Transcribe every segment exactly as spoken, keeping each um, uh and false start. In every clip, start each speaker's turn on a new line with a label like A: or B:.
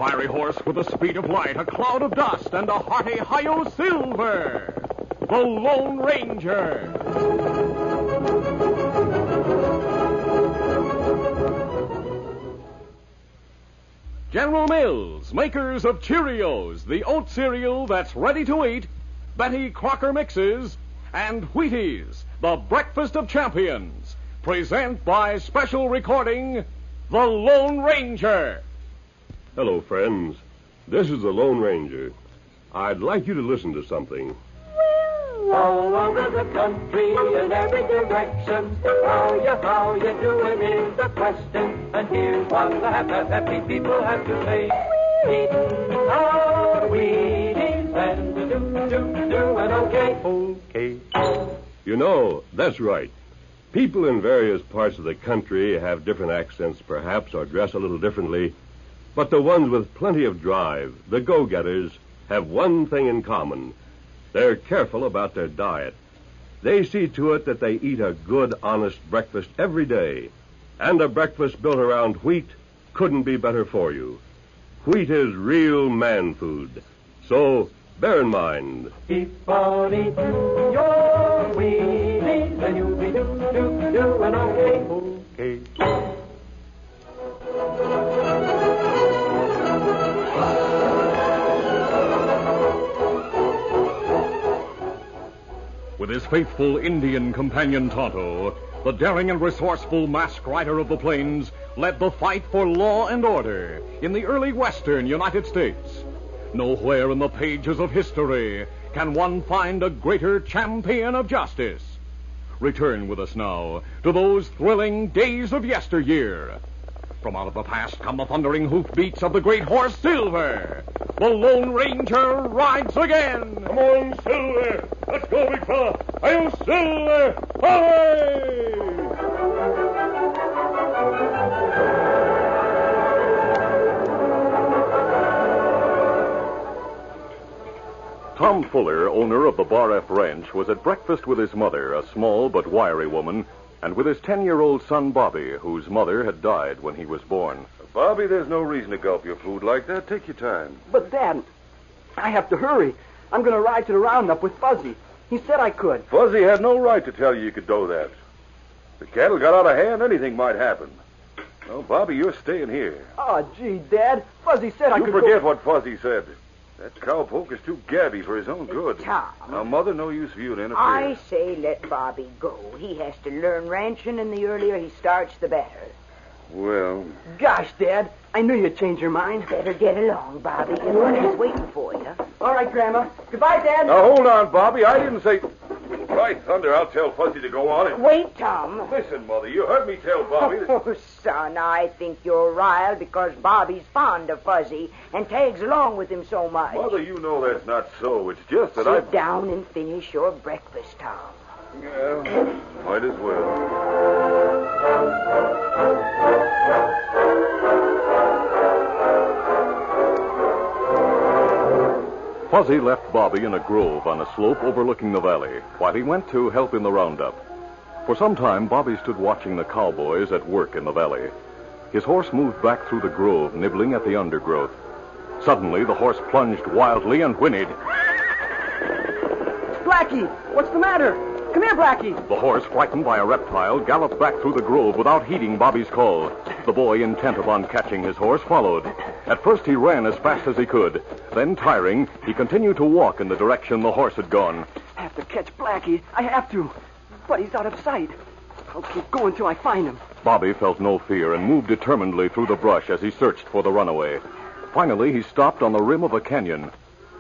A: fiery horse with the speed of light, a cloud of dust, and a hearty Hi-Yo Silver, the Lone Ranger. General Mills, makers of Cheerios, the oat cereal that's ready to eat, Betty Crocker Mixes, and Wheaties, the breakfast of champions, present by special recording, The Lone Ranger.
B: Hello, friends. This is the Lone Ranger. I'd like you to listen to something.
C: All over the country in every direction, how you, how you doing is the question. And here's what the happy, happy people have to say. Eating our Wheaties and do, do, doing okay.
B: Okay. You know, that's right. People in various parts of the country have different accents, perhaps, or dress a little differently. But the ones with plenty of drive, the go-getters, have one thing in common. They're careful about their diet. They see to it that they eat a good, honest breakfast every day. And a breakfast built around wheat couldn't be better for you. Wheat is real man food. So, bear in mind.
C: Keep on eating your Wheaties and you'll be do, do, doing okay. Okay.
A: With his faithful Indian companion Tonto, the daring and resourceful masked rider of the plains led the fight for law and order in the early western United States. Nowhere in the pages of history can one find a greater champion of justice. Return with us now to those thrilling days of yesteryear. From out of the past come the thundering hoofbeats of the great horse Silver. The Lone Ranger rides again.
B: Come on, Silver. Let's go, big fella. Hi-yo, Silver. Away!
A: Tom Fuller, owner of the Bar F Ranch, was at breakfast with his mother, a small but wiry woman, and with his ten-year-old son, Bobby, whose mother had died when he was born.
D: Bobby, there's no reason to gulp your food like that. Take your time.
E: But, Dad, I have to hurry. I'm going to ride to the roundup with Fuzzy. He said I could.
D: Fuzzy had no right to tell you you could do that. If the cattle got out of hand, anything might happen. No, Bobby, you're staying here.
E: Oh, gee, Dad. Fuzzy said I
D: you
E: could
D: forget
E: go...
D: what Fuzzy said. That cowpoke is too gabby for his own good.
F: Tom.
D: Now, Mother, no use for you to interfere.
F: I say let Bobby go. He has to learn ranching, and the earlier he starts, the better.
D: Well...
E: Gosh, Dad, I knew you'd change your mind.
F: Better get along, Bobby. Everybody's waiting for you.
E: All right, Grandma. Goodbye, Dad.
D: Now, hold on, Bobby. I didn't say... By thunder, I'll tell Fuzzy to go on it.
F: Wait, Tom.
D: Listen, Mother, you heard me tell Bobby that...
F: Oh, son, I think you're riled because Bobby's fond of Fuzzy and tags along with him so much.
D: Mother, you know that's not so. It's just that
F: Sit
D: I...
F: Sit down and finish your breakfast, Tom.
D: Yeah, might as well.
A: Fuzzy left Bobby in a grove on a slope overlooking the valley while he went to help in the roundup. For some time, Bobby stood watching the cowboys at work in the valley. His horse moved back through the grove, nibbling at the undergrowth. Suddenly, the horse plunged wildly and whinnied.
E: Blackie, what's the matter? Come here, Blackie.
A: The horse, frightened by a reptile, galloped back through the grove without heeding Bobby's call. The boy, intent upon catching his horse, followed. At first, he ran as fast as he could. Then, tiring, he continued to walk in the direction the horse had gone.
E: I have to catch Blackie. I have to. But he's out of sight. I'll keep going till I find him.
A: Bobby felt no fear and moved determinedly through the brush as he searched for the runaway. Finally, he stopped on the rim of a canyon.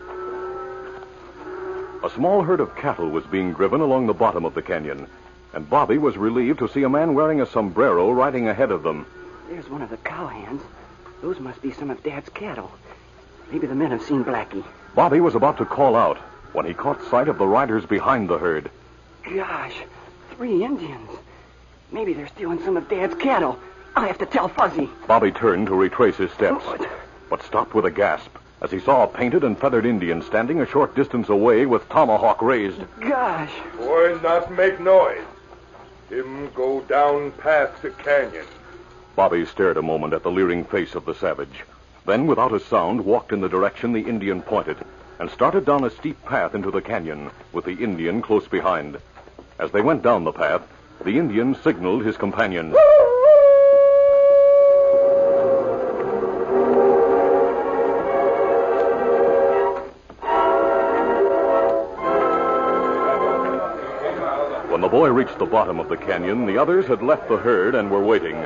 A: A small herd of cattle was being driven along the bottom of the canyon, and Bobby was relieved to see a man wearing a sombrero riding ahead of them.
E: There's one of the cowhands. Those must be some of Dad's cattle. Maybe the men have seen Blackie.
A: Bobby was about to call out when he caught sight of the riders behind the herd.
E: Gosh, three Indians. Maybe they're stealing some of Dad's cattle. I'll have to tell Fuzzy.
A: Bobby turned to retrace his steps,
E: What?
A: but stopped with a gasp as he saw a painted and feathered Indian standing a short distance away with tomahawk raised.
E: Gosh.
D: Boys, not make noise. Him go down past the canyon.
A: Bobby stared a moment at the leering face of the savage. then without a sound walked in the direction the Indian pointed and started down a steep path into the canyon with the Indian close behind. As they went down the path, the Indian signaled his companions. When the boy reached the bottom of the canyon, the others had left the herd and were waiting.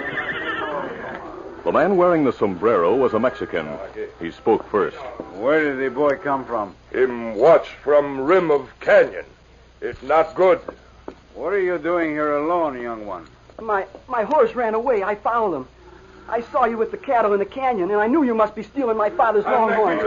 A: The man wearing the sombrero was a Mexican. He spoke first.
G: Where did the boy come from?
H: Him watch from rim of canyon. It's not good.
G: What are you doing here alone, young one?
E: My my horse ran away. I found him. I saw you with the cattle in the canyon, and I knew you must be stealing my father's longhorn.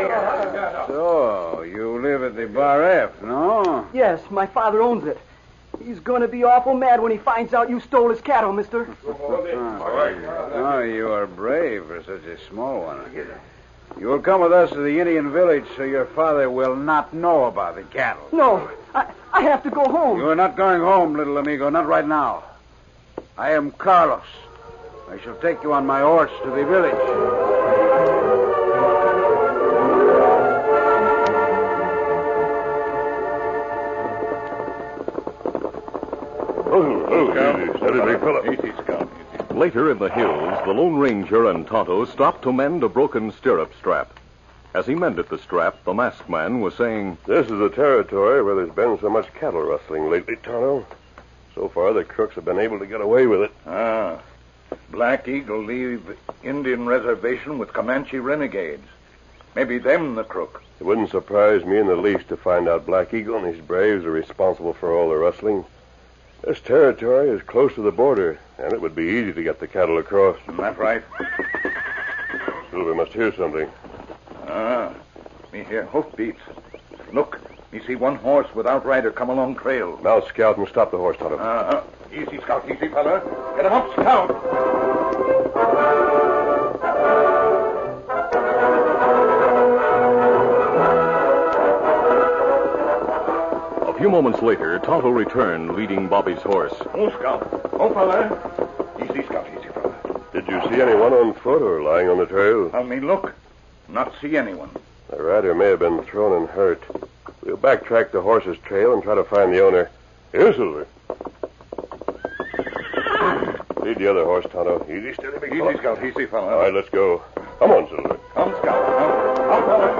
G: So, you live at the Bar F, no?
E: Yes, my father owns it. He's going to be awful mad when he finds out you stole his cattle, mister.
G: Oh, you are brave for such a small one. You will come with us to the Indian village so your father will not know about the cattle.
E: No, I, I have to go home.
G: You are not going home, little amigo, not right now. I am Carlos. I shall take you on my horse to the village.
B: Oh, oh, easy, steady, big fella.
H: Easy, Scout.
A: Later in the hills, the Lone Ranger and Tonto stopped to mend a broken stirrup strap. As he mended the strap, the masked man was saying,
B: This is a territory where there's been so much cattle rustling lately, Tonto. So far, the crooks have been able to get away with it.
H: Ah. Black Eagle leave Indian reservation with Comanche renegades. Maybe them the crook.
B: It wouldn't surprise me in the least to find out Black Eagle and his braves are responsible for all the rustling. This territory is close to the border, and it would be easy to get the cattle across.
H: Isn't that right?
B: Silver must hear something.
H: Ah. Me hear hoofbeats. Look, me see one horse without rider come along trail.
B: Now, Scout, and stop the horse, Tonto.
H: Uh-huh. Easy, Scout, easy, fella. Get him up, Scout.
A: A few moments later, Tonto returned, leading Bobby's horse.
H: Oh, Scout. Oh, fella. Easy, Scout, easy, fella.
B: Did you see anyone on foot or lying on the trail?
H: I'll me look. Not see anyone.
B: The rider may have been thrown and hurt. We'll backtrack the horse's trail and try to find the owner. Here, Silver. Lead the other horse, Tonto. Easy, steady, big fella.
H: Easy, Scout, easy, fella.
B: All right, let's go. Come on, Silver.
H: Come, Scout. Come. Come, fella.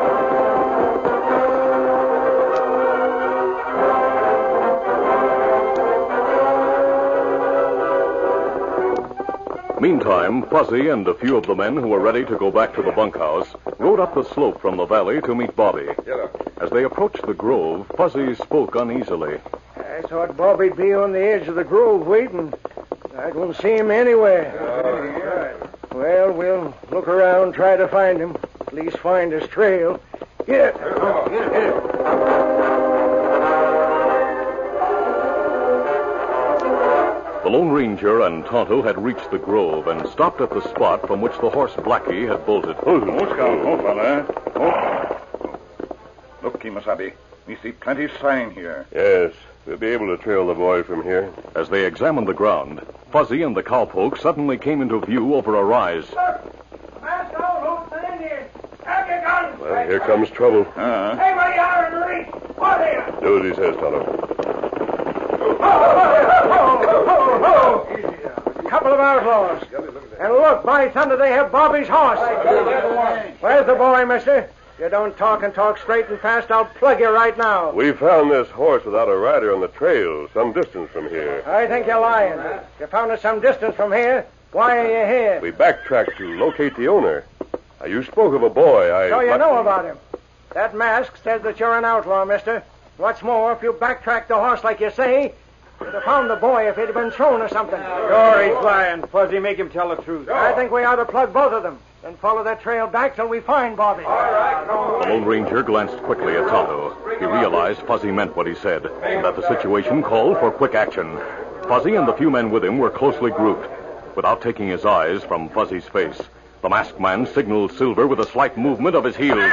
A: Meantime, Fuzzy and a few of the men who were ready to go back to the bunkhouse rode up the slope from the valley to meet Bobby. As they approached the grove, Fuzzy spoke uneasily.
I: I thought Bobby'd be on the edge of the grove waiting. I don't see him anywhere. Well, we'll look around, try to find him. At least find his trail. Get it.
A: The Lone Ranger and Tonto had reached the grove and stopped at the spot from which the horse Blackie had bolted.
H: Oh, Scout. Oh, fella. Oh. Look, Kimasabi. We see plenty sign here.
B: Yes, we'll be able to trail the boy from here.
A: As they examined the ground, Fuzzy and the cowpoke suddenly came into view over a rise.
B: Well, here comes trouble.
H: Uh-huh.
I: Hey, what are you in the reach? What are you?
B: Do as he says, Tonto.
I: Couple of outlaws. And look, by thunder, they have Bobby's horse. Where's the boy, mister? You don't talk and talk straight and fast, I'll plug you right now.
B: We found this horse without a rider on the trail, some distance from here.
I: I think you're lying. You found it some distance from here. Why are you here?
B: We backtracked to locate the owner. Now, you spoke of a boy. I.
I: So you know about him. That mask says that you're an outlaw, mister. What's more, if you backtrack the horse like you say, you'd have found the boy if he'd have been thrown or something.
G: Sure, he's lying. Fuzzy, make him tell the truth.
I: I think we ought to plug both of them and follow that trail back till we find Bobby.
A: The Lone Ranger glanced quickly at Tonto. He realized Fuzzy meant what he said, and that the situation called for quick action. Fuzzy and the few men with him were closely grouped. Without taking his eyes from Fuzzy's face, the masked man signaled Silver with a slight movement of his heels.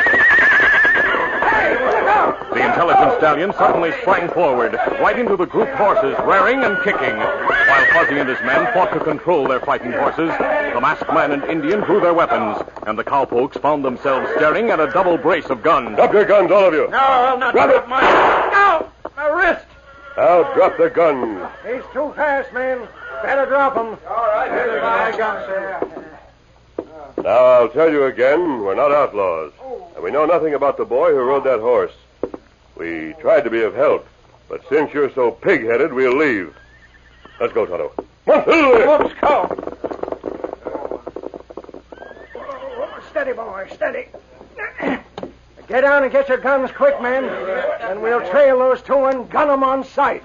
A: The intelligent stallion suddenly sprang forward, right into the grouped horses, rearing and kicking. While Fuzzy and his men fought to control their frightened horses, the masked man and Indian drew their weapons, and the cowpokes found themselves staring at a double brace of guns.
B: Drop your guns, all of you.
I: No, I'll not
B: Drop
I: drop
B: it.
I: mine. Ow! My wrist.
B: Now drop the gun.
I: He's too fast, man. Better drop him.
G: All right, here's my gun, sir.
B: Now, I'll tell you again, we're not outlaws. And we know nothing about the boy who rode that horse. We tried to be of help, but since you're so pig-headed, we'll leave. Let's go, Tonto. Come on,
I: Let's go. Steady, boy, steady. Get down and get your guns quick, men. And we'll trail those two and gun them on sight.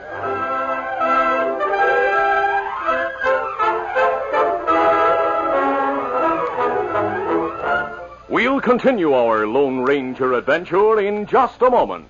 A: We'll continue our Lone Ranger adventure in just a moment.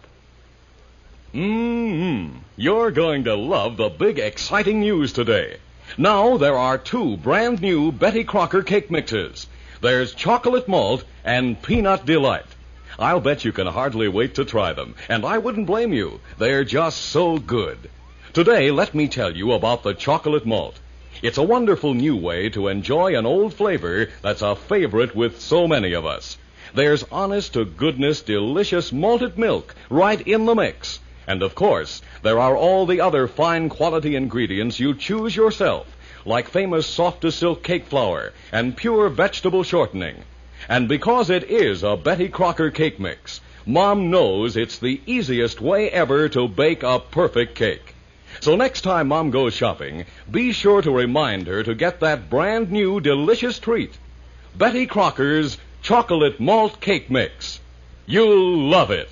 J: Mm-hmm. You're going to love the big, exciting news today. Now there are two brand new Betty Crocker cake mixes. There's chocolate malt and peanut delight. I'll bet you can hardly wait to try them, and I wouldn't blame you. They're just so good. Today, let me tell you about the chocolate malt. It's a wonderful new way to enjoy an old flavor that's a favorite with so many of us. There's honest-to-goodness, delicious malted milk right in the mix. And, of course, there are all the other fine quality ingredients you choose yourself, like famous soft-to-silk cake flour and pure vegetable shortening. And because it is a Betty Crocker cake mix, Mom knows it's the easiest way ever to bake a perfect cake. So next time Mom goes shopping, be sure to remind her to get that brand new delicious treat, Betty Crocker's Chocolate Malt Cake Mix. You'll love it.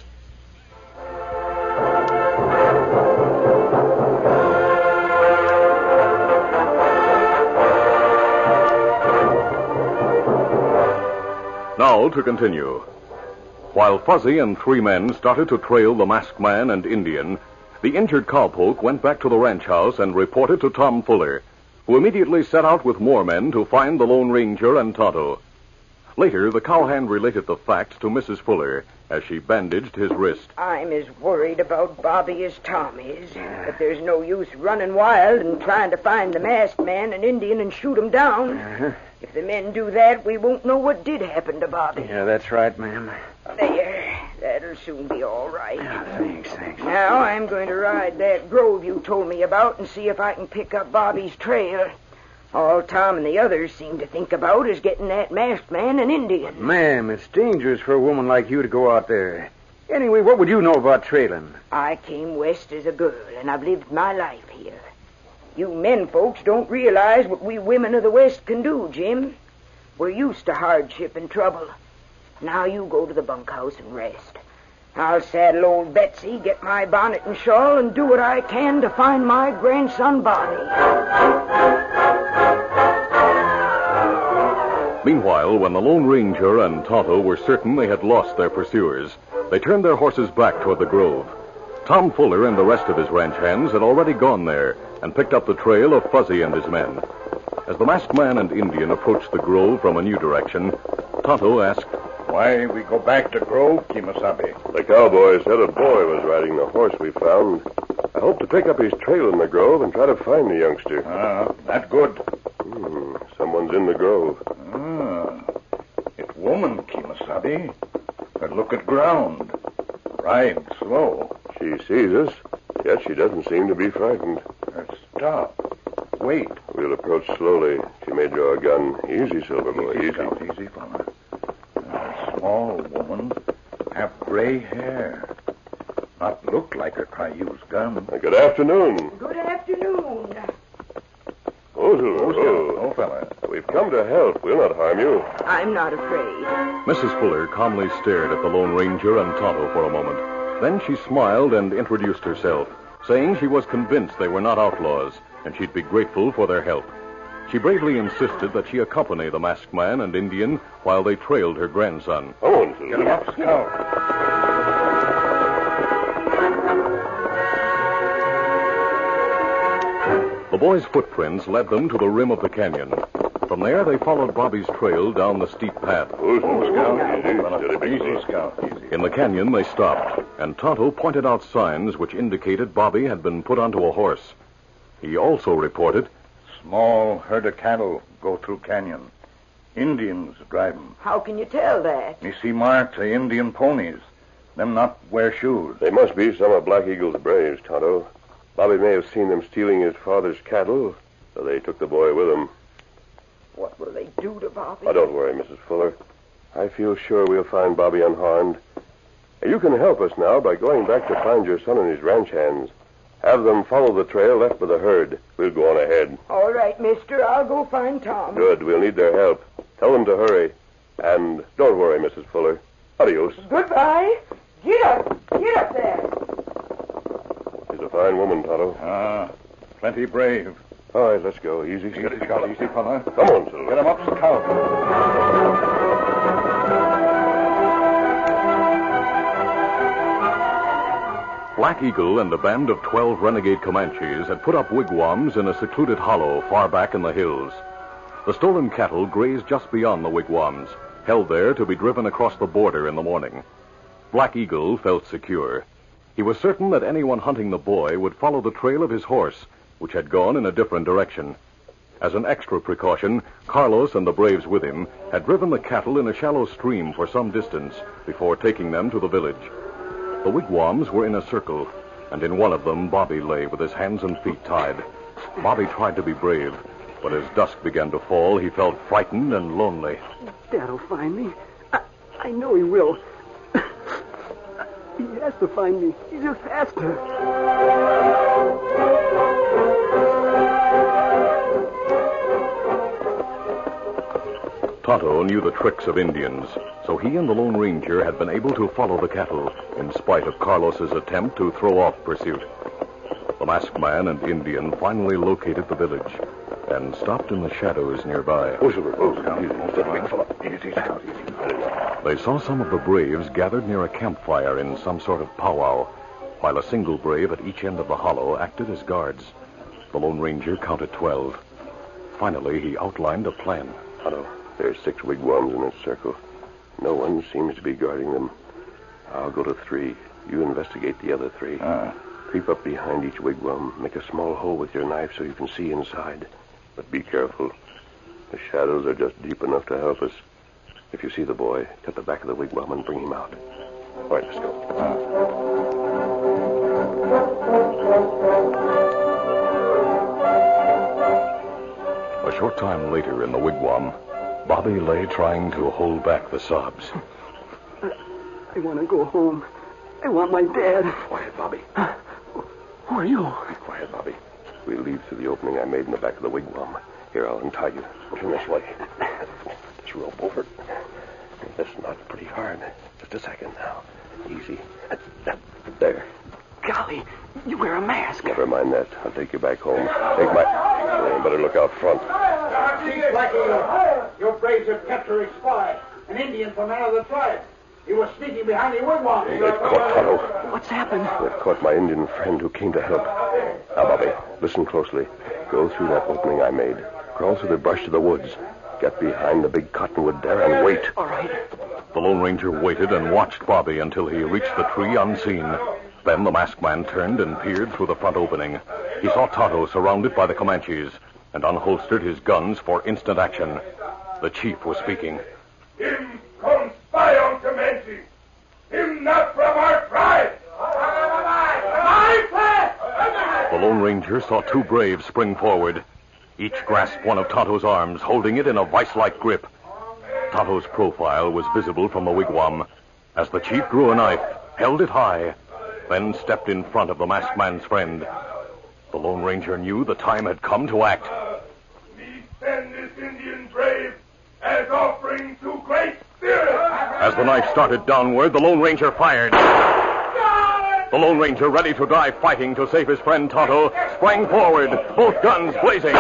A: Now to continue. While Fuzzy and three men started to trail the masked man and Indian, the injured cowpoke went back to the ranch house and reported to Tom Fuller, who immediately set out with more men to find the Lone Ranger and Tonto. Later, the cowhand related the facts to Missus Fuller as she bandaged his wrist.
F: I'm as worried about Bobby as Tom is, but there's no use running wild and trying to find the masked man and Indian and shoot 'em down.
E: Uh-huh.
F: If the men do that, we won't know what did happen to Bobby.
E: Yeah, that's right, ma'am.
F: There. That'll soon be all right.
E: Oh, thanks, thanks.
F: Now I'm going to ride that grove you told me about and see if I can pick up Bobby's trail. All Tom and the others seem to think about is getting that masked man and Indian.
E: Ma'am, it's dangerous for a woman like you to go out there. Anyway, what would you know about trailing?
F: I came west as a girl, and I've lived my life here. You men folks don't realize what we women of the West can do, Jim. We're used to hardship and trouble. Now you go to the bunkhouse and rest. I'll saddle old Betsy, get my bonnet and shawl, and do what I can to find my grandson Bobby.
A: Meanwhile, when the Lone Ranger and Tonto were certain they had lost their pursuers, they turned their horses back toward the grove. Tom Fuller and the rest of his ranch hands had already gone there and picked up the trail of Fuzzy and his men. As the masked man and Indian approached the grove from a new direction, Tonto asked,
H: Why we go back to Grove, Kimasabi?
B: The cowboy said a boy was riding the horse we found. I hope to pick up his trail in the grove and try to find the youngster.
H: Ah, that good.
B: Hmm, someone's in the grove.
H: Ah, it woman, Kimasabi. But look at ground. Ride slow.
B: She sees us, yet she doesn't seem to be frightened.
H: Stop. Wait.
B: We'll approach slowly. She may draw a gun. Easy, Silver Boy,
H: Easy,
B: easy.
H: Scout, easy, fella. A small woman, have gray hair. Not look like a Cayuse gun.
B: Uh, Good afternoon.
F: Good afternoon.
B: Oh, Silver.
H: Oh,
B: Oh,
H: oh, fella.
B: We've come to help. We'll not harm you.
F: I'm not afraid.
A: Missus Fuller calmly stared at the Lone Ranger and Tonto for a moment. Then she smiled and introduced herself, saying she was convinced they were not outlaws, and she'd be grateful for their help. She bravely insisted that she accompany the masked man and Indian while they trailed her grandson.
B: Come on, Silver.
H: Get him up, Scout.
A: The boys' footprints led them to the rim of the canyon. From there, they followed Bobby's trail down the steep path.
B: Oh, Silver.
H: Scout.
B: Easy, steady, big
H: Easy,
B: fella.
H: Scout, easy.
A: In the canyon, they stopped, and Tonto pointed out signs which indicated Bobby had been put onto a horse. He also reported
H: small herd of cattle go through canyon. Indians drive 'em.
F: How can you tell that?
H: Me see marks of Indian ponies. Them not wear shoes.
B: They must be some of Black Eagle's braves, Tonto. Bobby may have seen them stealing his father's cattle, so they took the boy with them.
F: What will they do to Bobby?
B: Oh, don't worry, Missus Fuller. I feel sure we'll find Bobby unharmed. You can help us now by going back to find your son and his ranch hands. Have them follow the trail left by the herd. We'll go on ahead.
F: All right, mister. I'll go find Tom.
B: Good. We'll need their help. Tell them to hurry. And don't worry, Missus Fuller. Adios.
F: Goodbye. Get up. Get up there.
B: She's a fine woman, Tonto.
H: Ah, plenty brave.
B: All right, let's go. Easy,
H: Easy,
B: steady,
H: Charlie. Easy, fella.
B: Come on, Silver.
H: Get him up, Scout.
A: Black Eagle and a band of twelve renegade Comanches had put up wigwams in a secluded hollow far back in the hills. The stolen cattle grazed just beyond the wigwams, held there to be driven across the border in the morning. Black Eagle felt secure. He was certain that anyone hunting the boy would follow the trail of his horse, which had gone in a different direction. As an extra precaution, Carlos and the braves with him had driven the cattle in a shallow stream for some distance before taking them to the village. The wigwams were in a circle, and in one of them Bobby lay with his hands and feet tied. Bobby tried to be brave, but as dusk began to fall, he felt frightened and lonely.
E: Dad'll find me. I, I know he will. He has to find me. He just has to.
A: Tonto knew the tricks of Indians, so he and the Lone Ranger had been able to follow the cattle in spite of Carlos's attempt to throw off pursuit. The masked man and Indian finally located the village and stopped in the shadows nearby.
B: Oh, Silver. Oh, easy, steady, big fella. Easy, Scout, easy.
A: They saw some of the braves gathered near a campfire in some sort of powwow, while a single brave at each end of the hollow acted as guards. The Lone Ranger counted twelve. Finally, he outlined a plan.
B: Tonto, there's six wigwams in this circle. No one seems to be guarding them. I'll go to three. You investigate the other three.
H: Ah.
B: Creep up behind each wigwam. Make a small hole with your knife so you can see inside. But be careful. The shadows are just deep enough to help us. If you see the boy, cut the back of the wigwam and bring him out. All right, let's go.
A: Ah. A short time later in the wigwam, Bobby lay trying to hold back the sobs.
E: I, I want to go home. I want my dad.
B: Quiet, Bobby.
E: Uh, who are you?
B: Be quiet, Bobby. We'll lead through the opening I made in the back of the wigwam. Here, I'll untie you. Turn this way. This rope over. Listen, not pretty hard. Just a second now. Easy. There.
E: Golly, you wear a mask.
B: Never mind that. I'll take you back home. Take my... You better look out front.
K: Your braves have captured a spy, an Indian from another tribe. He was sneaking behind the wigwam.
B: They've caught Tonto.
E: What's happened?
B: They've caught my Indian friend who came to help. Now, Bobby, listen closely. Go through that opening I made. Crawl through the brush to the woods. Get behind the big cottonwood there and wait.
E: All right.
A: The Lone Ranger waited and watched Bobby until he reached the tree unseen. Then the masked man turned and peered through the front opening. He saw Tonto surrounded by the Comanches and unholstered his guns for instant action. The chief was speaking.
L: Him come spy on Comanche. Him not from our tribe.
A: The Lone Ranger saw two braves spring forward. Each grasped one of Tonto's arms, holding it in a vice-like grip. Tonto's profile was visible from the wigwam as the chief drew a knife, held it high, then stepped in front of the masked man's friend. The Lone Ranger knew the time had come to act.
L: Me send this Indian brave as offering to Great Spirit.
A: As the knife started downward, the Lone Ranger fired. The Lone Ranger, ready to die fighting to save his friend Tonto, sprang forward, both guns blazing.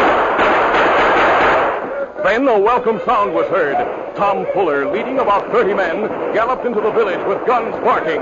A: Then a welcome sound was heard. Tom Fuller, leading about thirty men, galloped into the village with guns barking.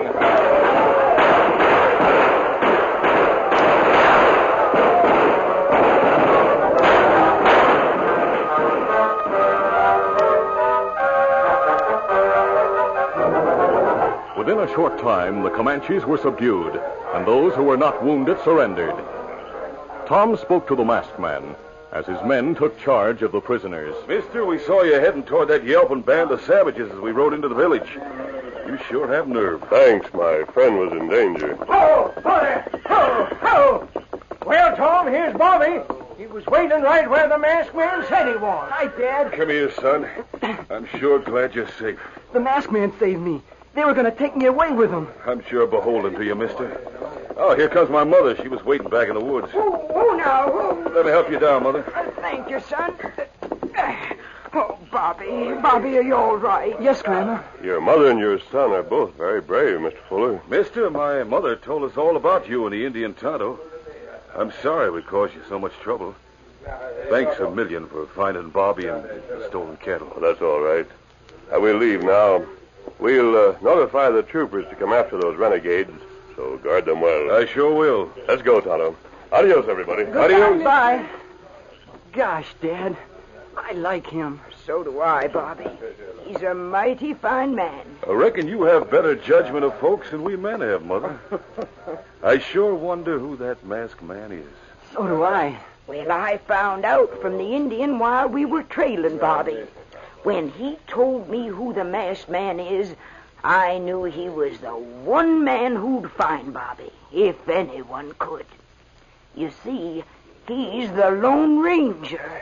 A: Within a short time, the Comanches were subdued, and those who were not wounded surrendered. Tom spoke to the masked man as his men took charge of the prisoners.
D: Mister, we saw you heading toward that yelping band of savages as we rode into the village. You sure have nerve.
B: Thanks. My friend was in danger.
I: Oh, boy! Oh, oh! Well, Tom, here's Bobby. He was waiting right where the masked man said he was.
E: Hi, Dad.
D: Come here, son. I'm sure glad you're safe.
E: The masked man saved me. They were going to take me away with them.
D: I'm sure beholden to you, mister. Oh, here comes my mother. She was waiting back in the woods.
F: Oh, oh now. Oh.
D: Let me help you down, Mother.
F: Uh, thank you, son. Uh, oh, Bobby. Bobby, are you all right?
E: Yes, Grandma.
B: Your mother and your son are both very brave, Mister Fuller.
D: Mister, my mother told us all about you and the Indian Tonto. I'm sorry we caused you so much trouble. Thanks a million for finding Bobby and the stolen cattle.
B: Well, that's all right. Uh, we'll leave now. We'll uh, notify the troopers to come after those renegades, so guard them well.
D: I sure will.
B: Let's go, Tonto. Adios, everybody.
E: Adios. Bye. Gosh, Dad, I like him.
F: So do I, Bobby. He's a mighty fine man.
D: I reckon you have better judgment of folks than we men have, Mother. I sure wonder who that masked man is.
E: So do I.
F: Well, I found out from the Indian while we were trailing Bobby. When he told me who the masked man is, I knew he was the one man who'd find Bobby, if anyone could. You see, he's the Lone Ranger.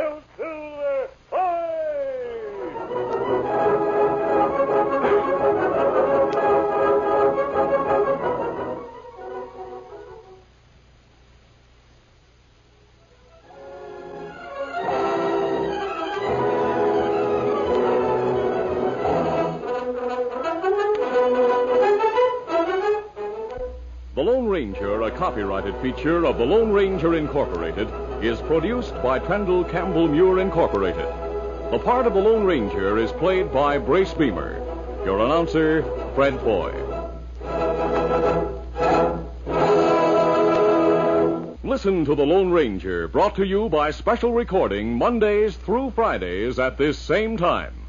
A: The Lone Ranger, a copyrighted feature of the Lone Ranger Incorporated, is produced by Trendle Campbell Muir Incorporated. The part of the Lone Ranger is played by Brace Beamer. Your announcer, Fred Foy. Listen to The Lone Ranger, brought to you by special recording Mondays through Fridays at this same time.